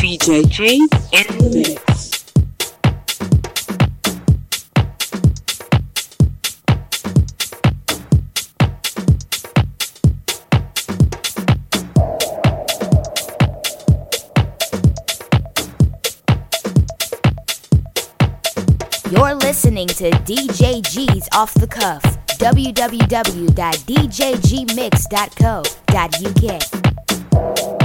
DJ G in the mix. You're listening to DJ G's Off the Cuff. www.djgmix.co.uk.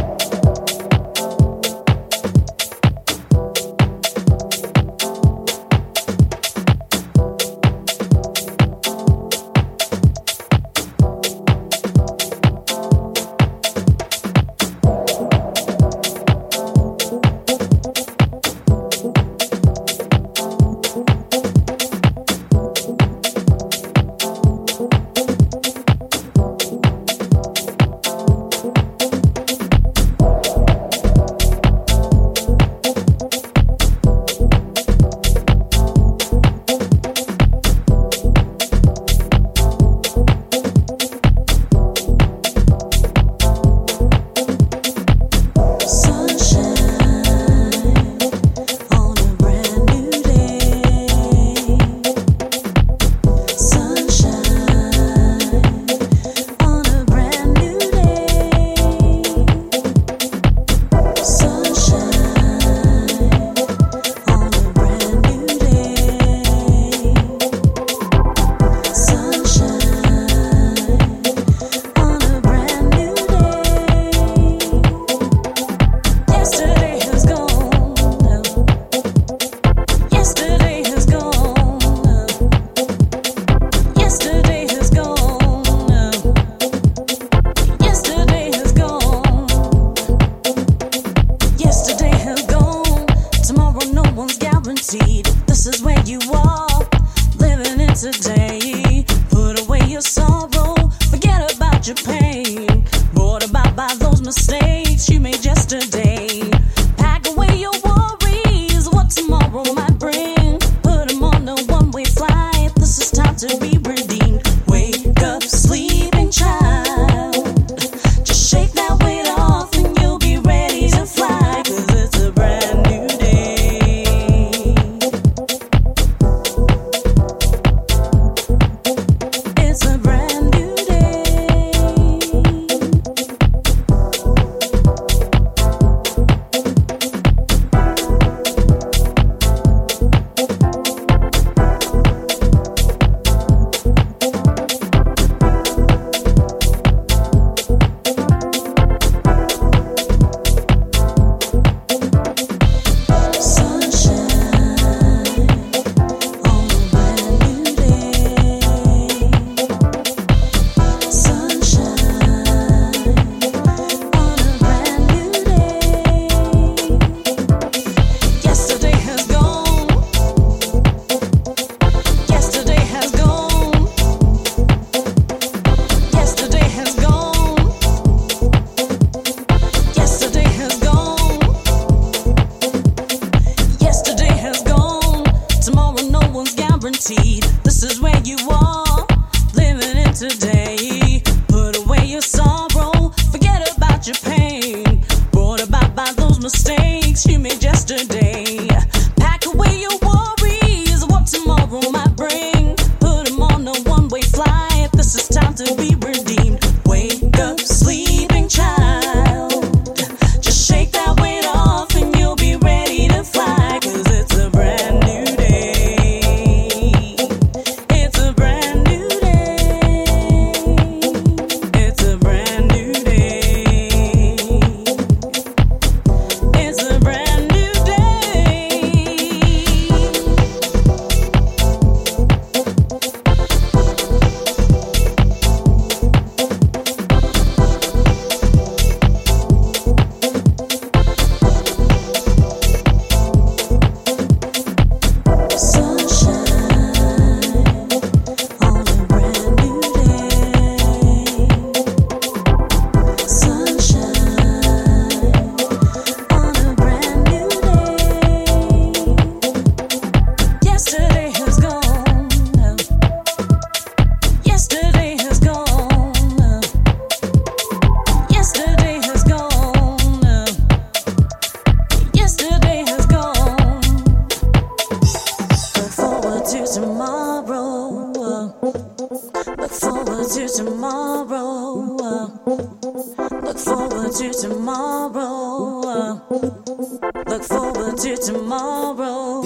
Look forward to tomorrow. Look forward to tomorrow.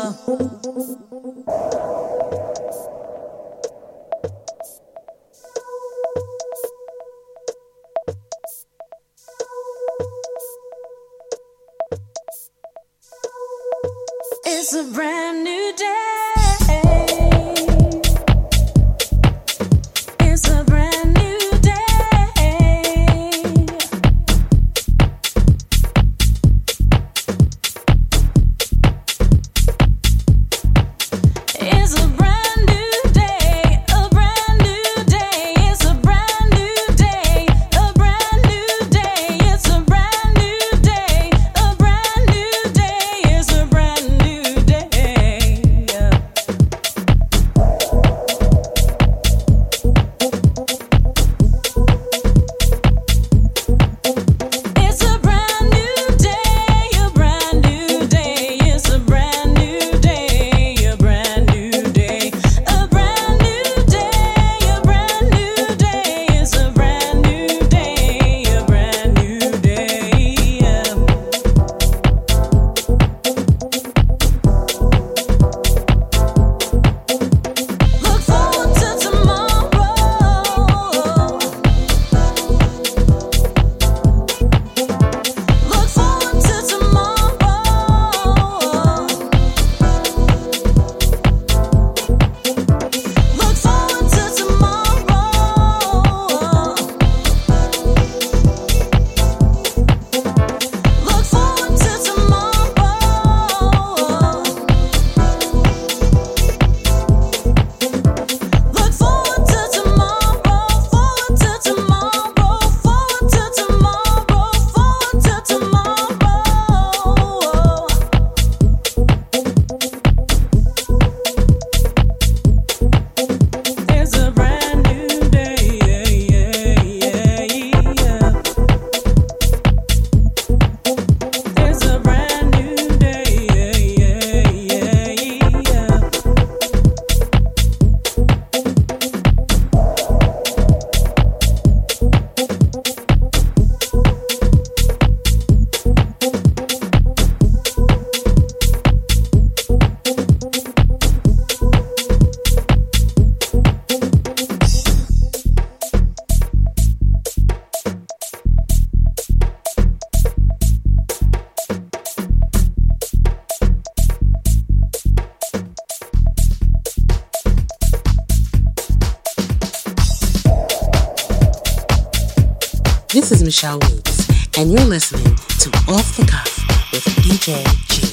It's a brand new day. It's a brand new day. It's a brand new day, a brand new day. It's a brand new day, a brand new day. It's a brand new day, a brand new day. It's a brand new day. It's a brand new day, a brand new day. It's a brand new day, a brand new day. A brand new day, a brand new day. It's a brand new day, a brand new day. Look forward to tomorrow. Look forward to tomorrow. Look forward to tomorrow. Look forward to tomorrow. Look forward to tomorrow. Forward to tomorrow. Forward to tomorrow. Forward to tomorrow. It's a brand new day. It's a brand new day. This is Michelle Weeks, and you're listening to Off the Cuff with DJ G.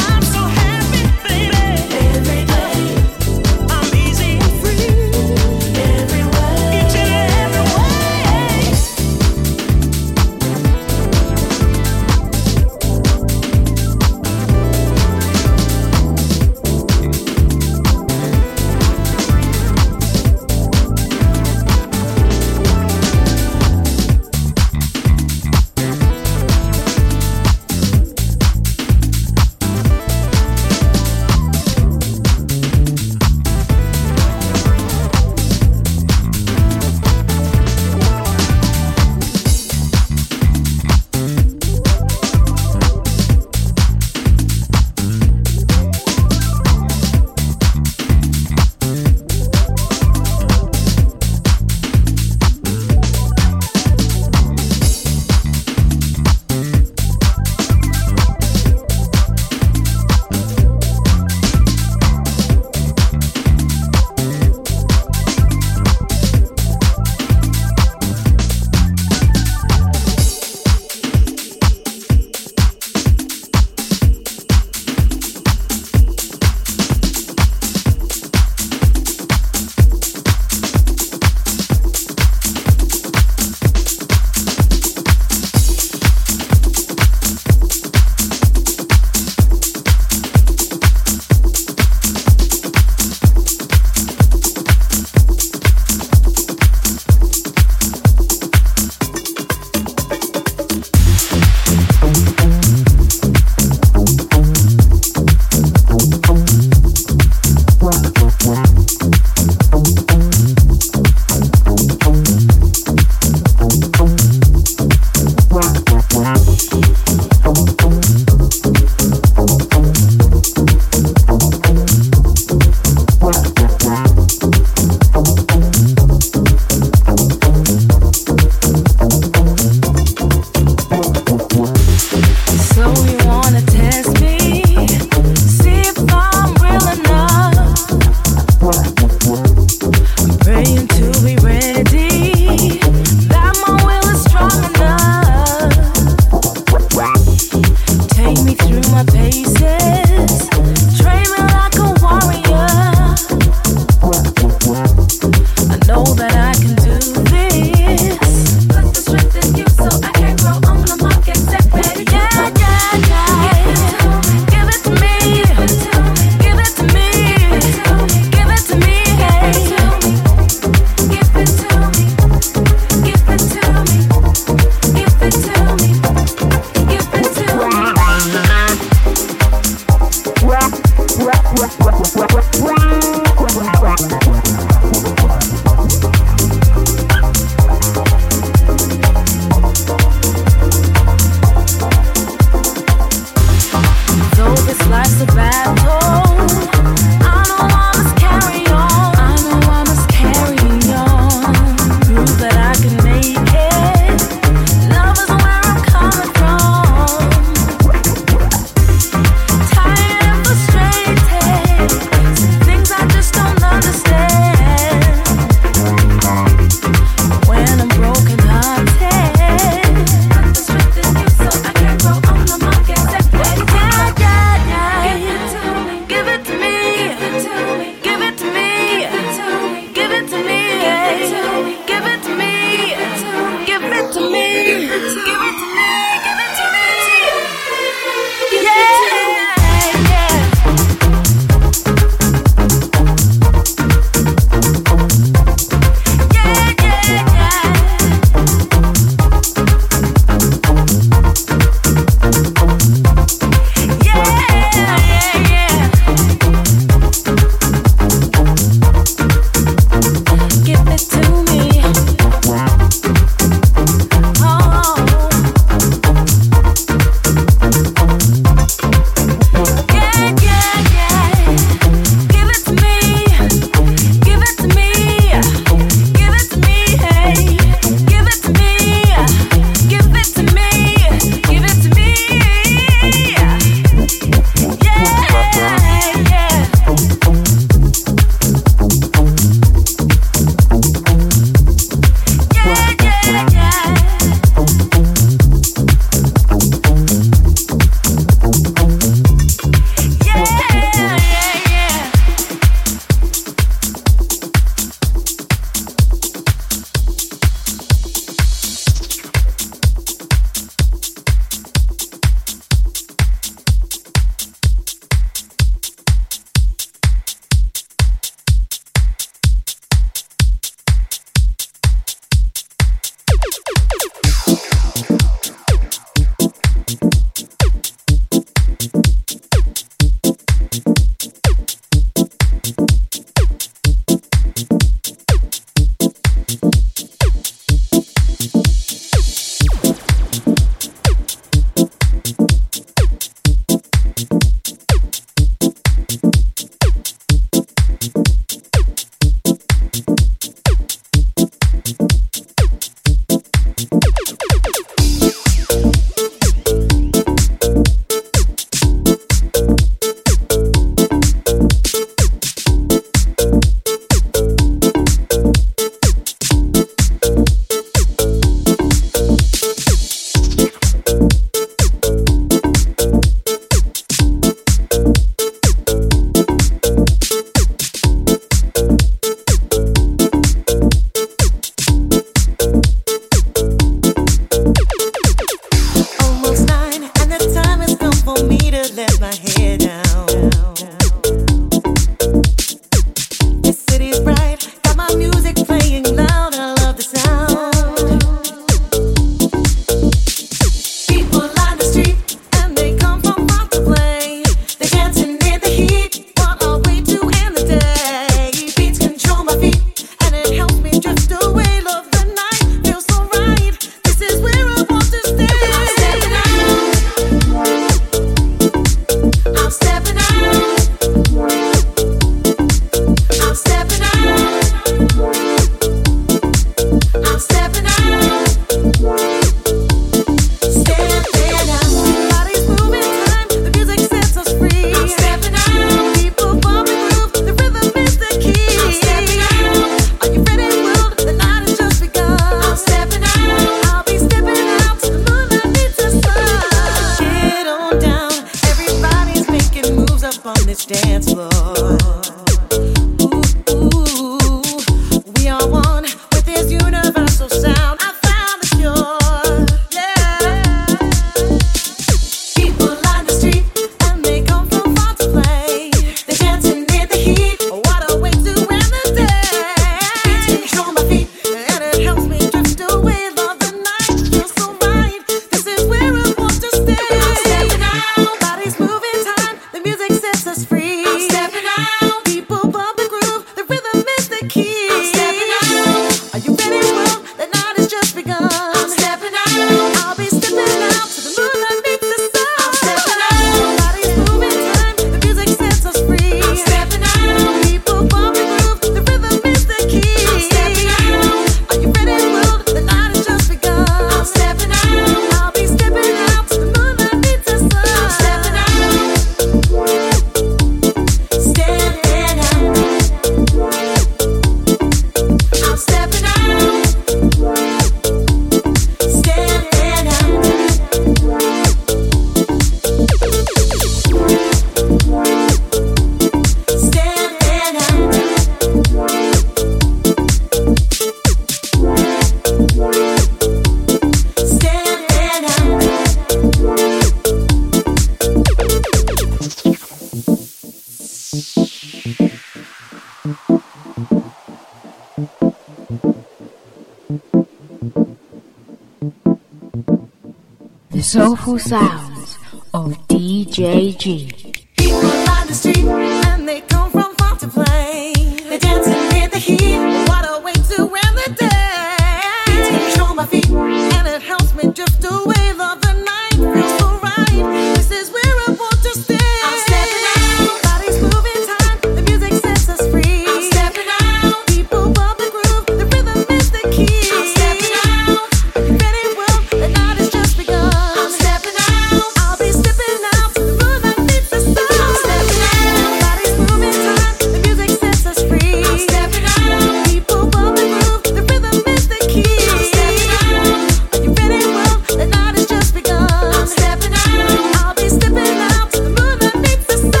soulful sounds of DJG. People line the street and they come from far to play. They're dancing in the heat. What a way to end the day. Beats control my feet and it helps me drift away. Love the night feels so right. This is where I want to stay. I'm stepping out, bodies moving time. The music sets us free. I'm stepping out, people bump the groove. The rhythm is the key. I'm stepping out, you ready? Well, the night has just begun. I'm stepping out, I'll be stepping out to the moon that meets the sun. I'm stepping out, bodies moving time. The music sets us free. I'm stepping out, people bump the groove. The rhythm is the key. I'm stepping out, are you ready? Well, the night has just begun. I'm stepping out, I'll be stepping out to the moon that meets the sun.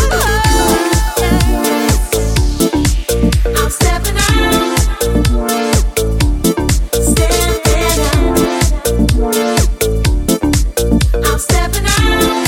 I'm stepping out, stepping out. I'm stepping out,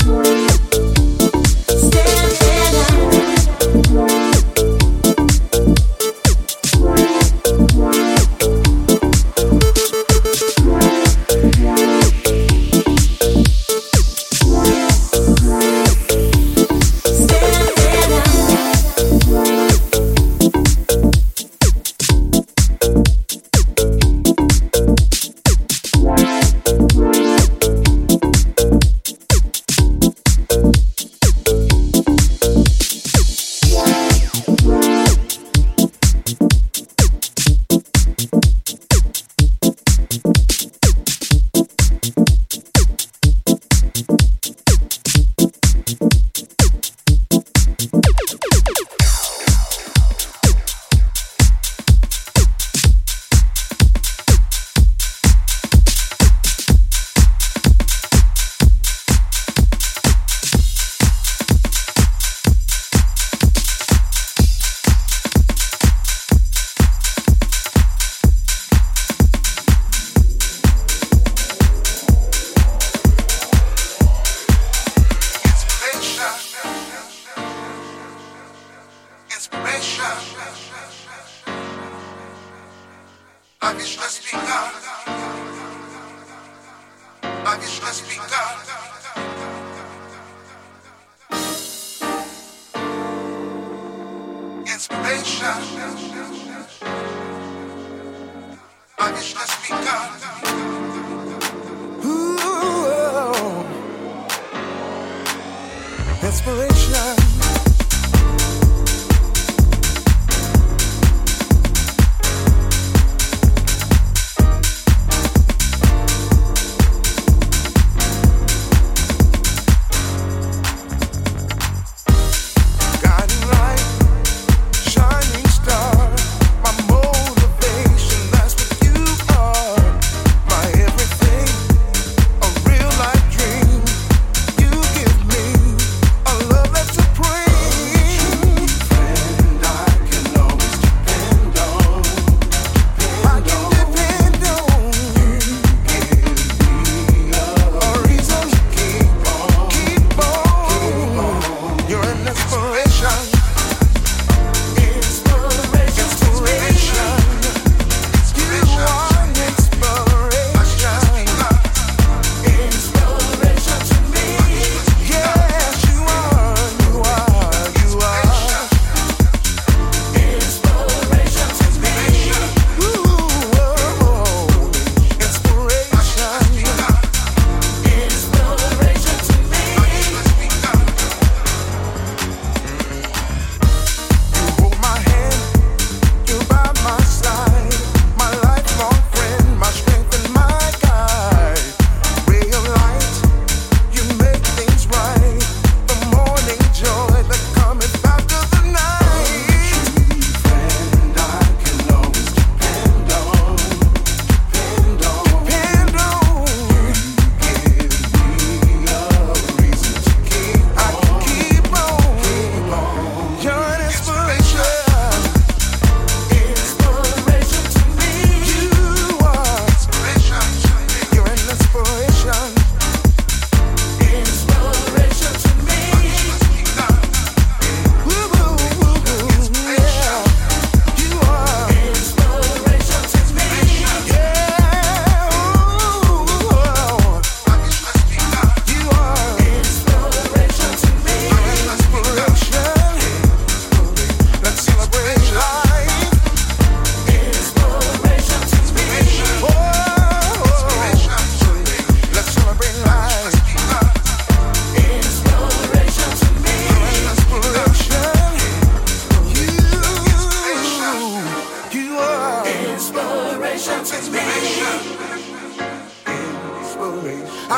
Inspiration. Guiding light, shining star, my motivation, that's what you are. My everything, a real life dream. You give me a love that's supreme.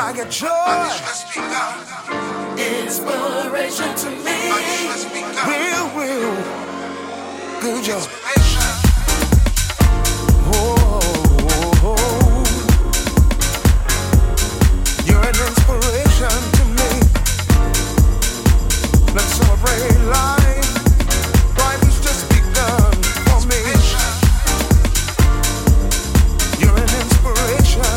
I get joy, inspiration to me. Real, good job. You're an inspiration to me. Let's celebrate life. Life has just begun for me. You're an inspiration.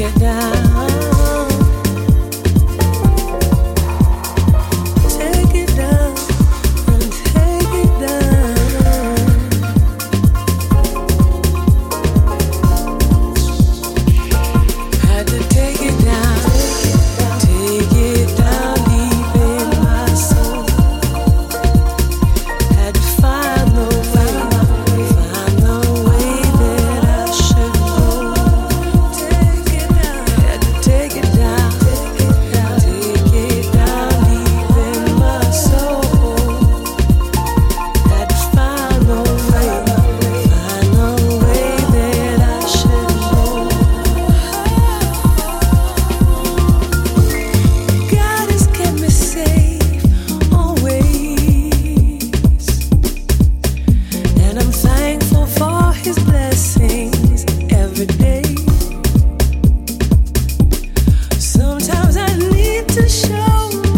it down. Take it down and take it down. Had to take it down deep in my soul. Had to find the way that I should go. Take it down. Had to take it down deep in my soul. Had to find the way that I should go. God has kept me safe always, and I'm thankful for His blessings every day. Sometimes I need to show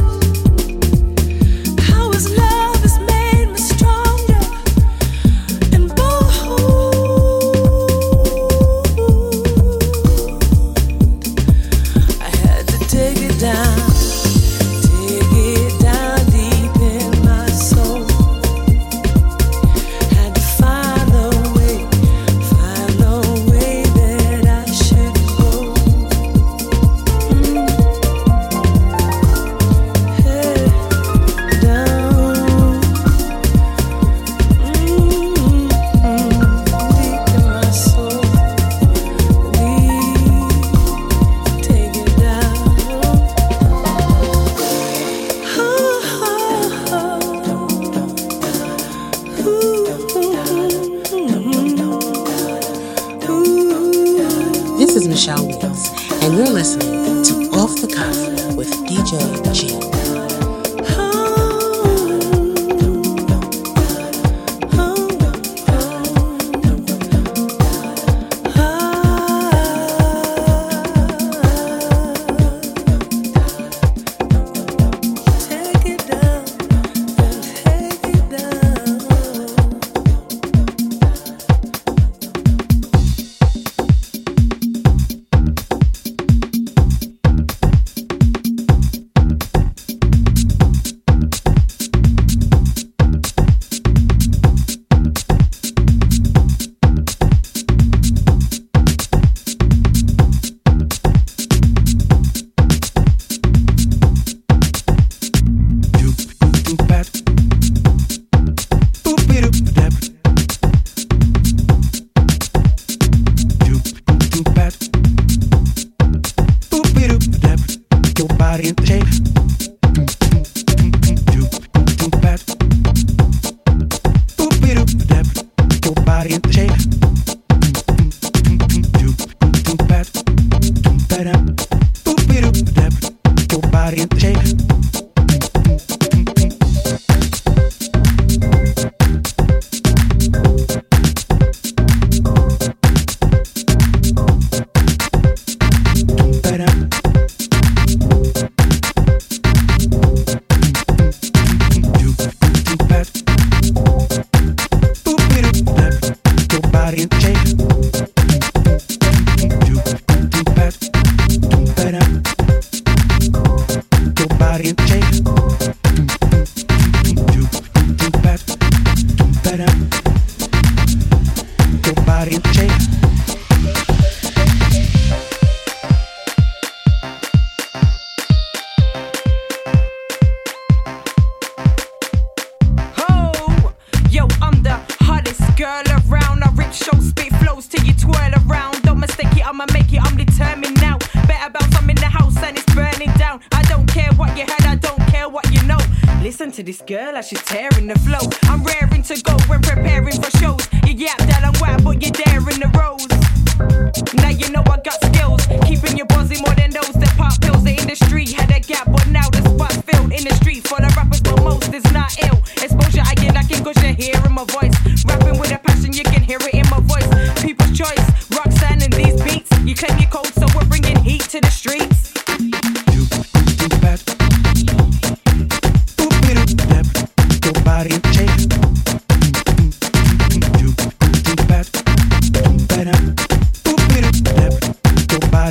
how His love has made me stronger and bold. I had to take it down deep in my soul. Had to find the way that I should go. Head down, deep in my soul. We take it down. This is Michelle Weeks, and you're listening to Off the Cuff with DJ G. Take it down and take it down. Your body in shape. Your body in shape. Your body in shape. To this girl as she's tearing the flow. I'm raring to go when preparing for shows. You yap that I'm wild, but you're there in the rows. Now you know I got skills, keeping you buzzing more than those that pop pills. The industry had a gap, but now the spot's filled. In the street for the rappers, but most is not ill. Exposure again, I can cause you're hearing my voice. Rapping with a passion, you can hear it in my voice. People's choice, Roxanne and these beats. You claim you're cold, so we're bringing heat to the streets.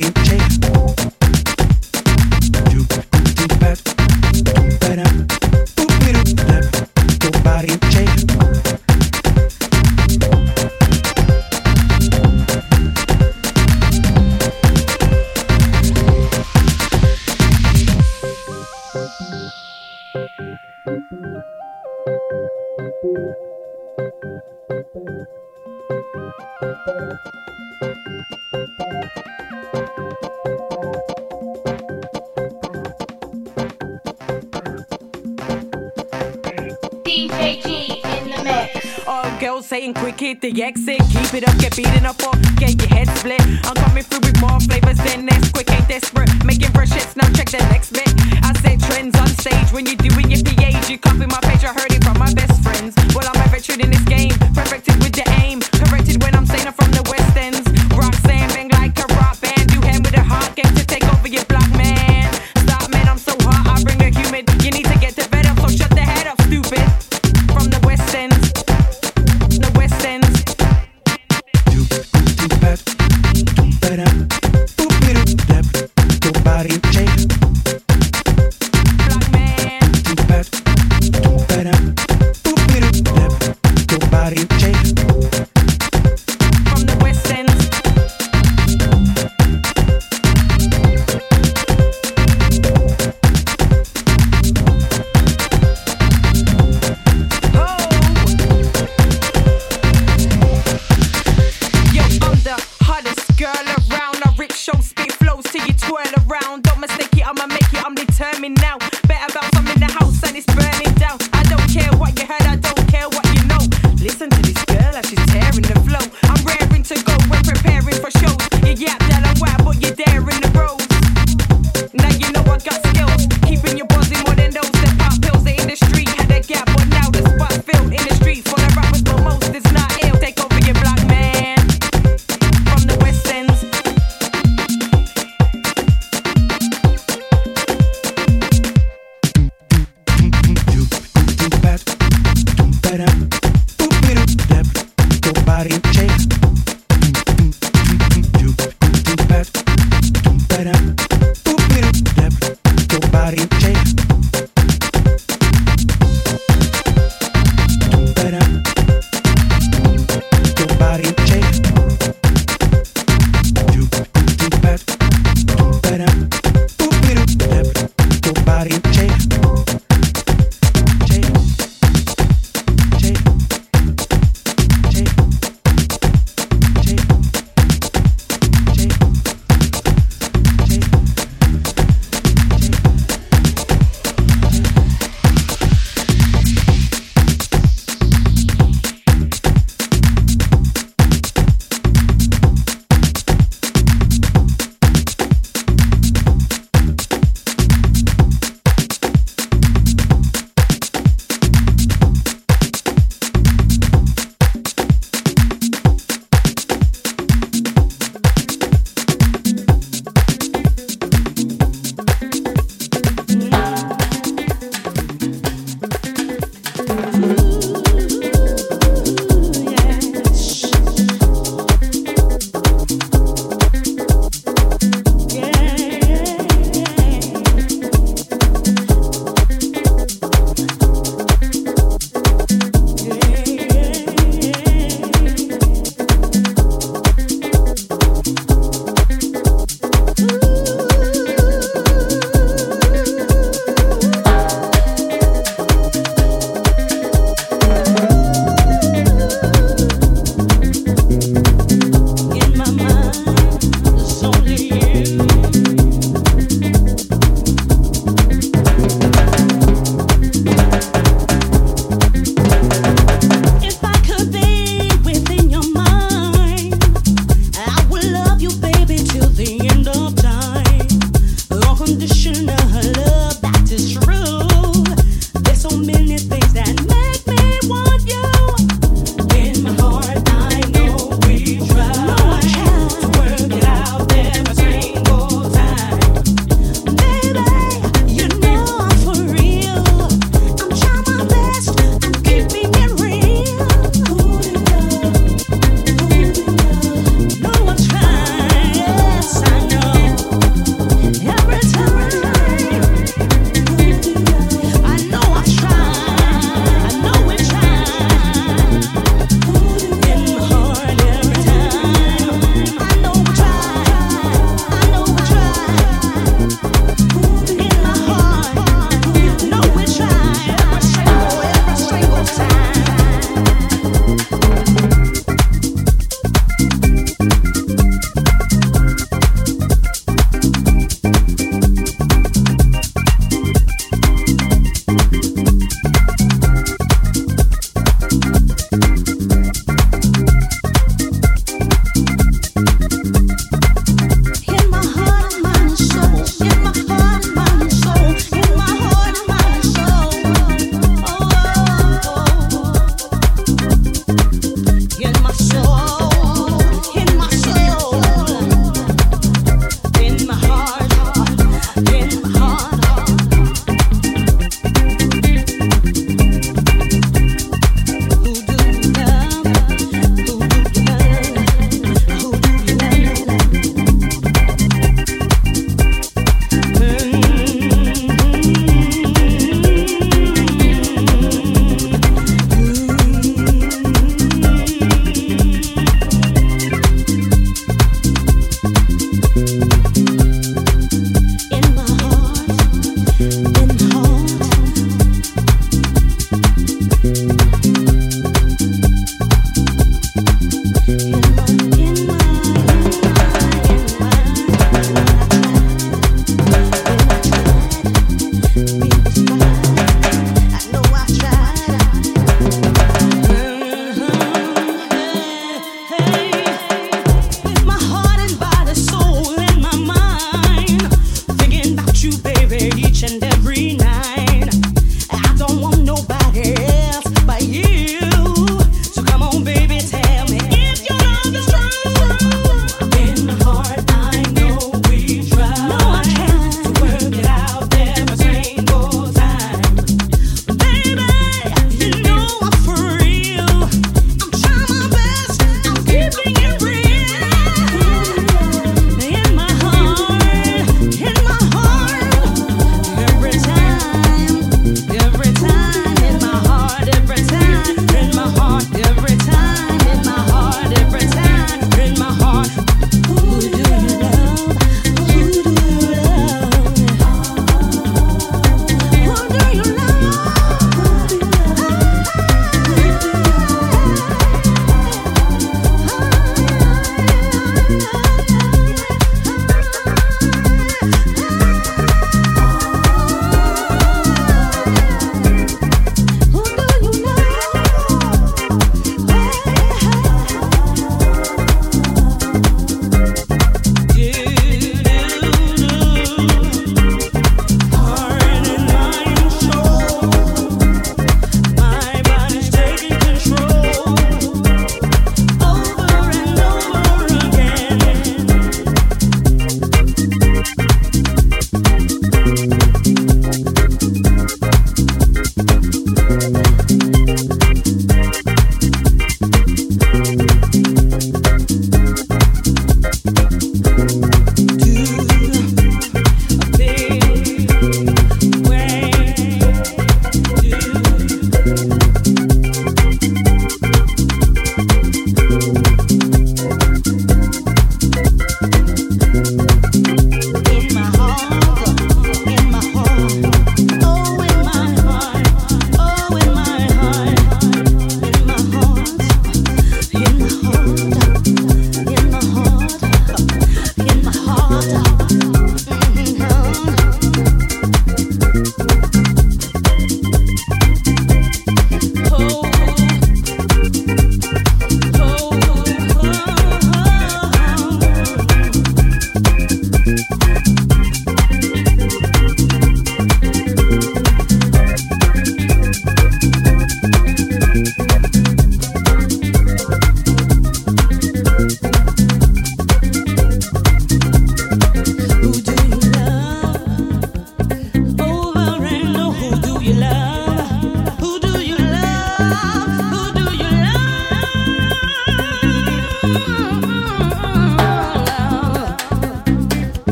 DJ G in the mix. All girls saying quick hit the exit. Keep it up, get beaten up or get your head split. I'm coming through with more flavors than this. Quick ain't desperate, making fresh hits, now check the next bit. I said trends on stage when you're doing your PAs. You copy my page, I heard it from my best friends. Well, I'm a veteran in this game, perfected with the aim. Corrected when I'm saying I'm from the West Ends. Roxanne, bang like a rock band. Do hand with a hard game to take over your block, man. Stop, man, I'm so hot, I bring the humid. You need to get to bed up, so shut the head up, stupid. From the West Ends, the West Ends. Black man. From the West Ends. Oh. Yo, I'm the hottest girl around. I rip show, spit flows till you twirl around. Don't mistake it, I'm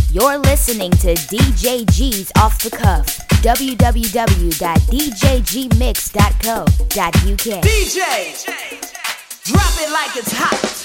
You're listening to DJ G's Off the Cuff. www.djgmix.co.uk. DJ, drop it like it's hot.